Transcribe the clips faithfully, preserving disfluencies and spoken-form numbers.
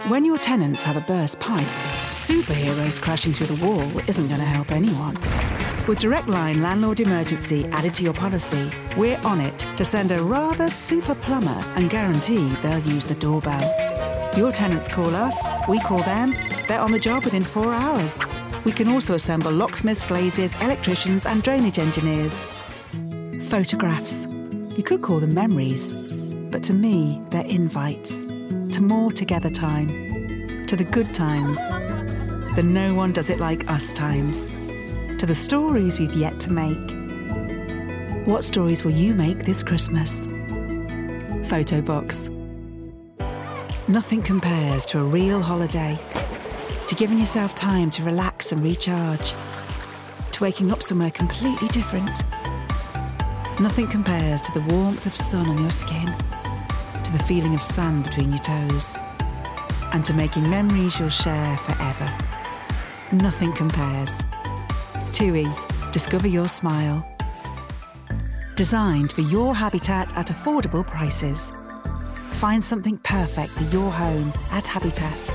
When your tenants have a burst pipe, superheroes crashing through the wall isn't going to help anyone. With Direct Line Landlord Emergency added to your policy, we're on it to send a rather super plumber and guarantee they'll use the doorbell. Your tenants call us, we call them, they're on the job within four hours. We can also assemble locksmiths, glaziers, electricians and drainage engineers. Photographs. You could call them memories, but to me, they're invites to more together time, to the good times, the no one does it like us times, to the stories we've yet to make. What stories will you make this Christmas? Photobox. Nothing compares to a real holiday, to giving yourself time to relax and recharge, to waking up somewhere completely different. Nothing compares to the warmth of sun on your skin, to the feeling of sand between your toes, and to making memories you'll share forever. Nothing compares. TUI, discover your smile. Designed for your habitat at affordable prices. Find something perfect for your home at Habitat.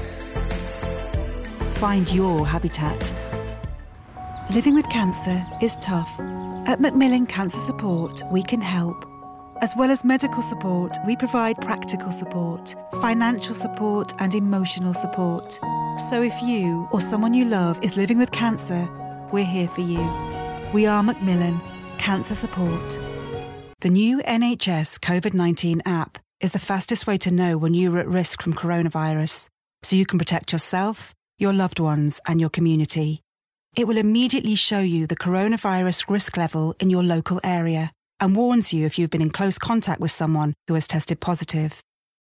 Find your habitat. Living with cancer is tough. At Macmillan Cancer Support, we can help. As well as medical support, we provide practical support, financial support and emotional support. So if you or someone you love is living with cancer, we're here for you. We are Macmillan Cancer Support. The new N H S COVID nineteen app is the fastest way to know when you're at risk from coronavirus, so you can protect yourself, your loved ones and your community. It will immediately show you the coronavirus risk level in your local area and warns you if you've been in close contact with someone who has tested positive.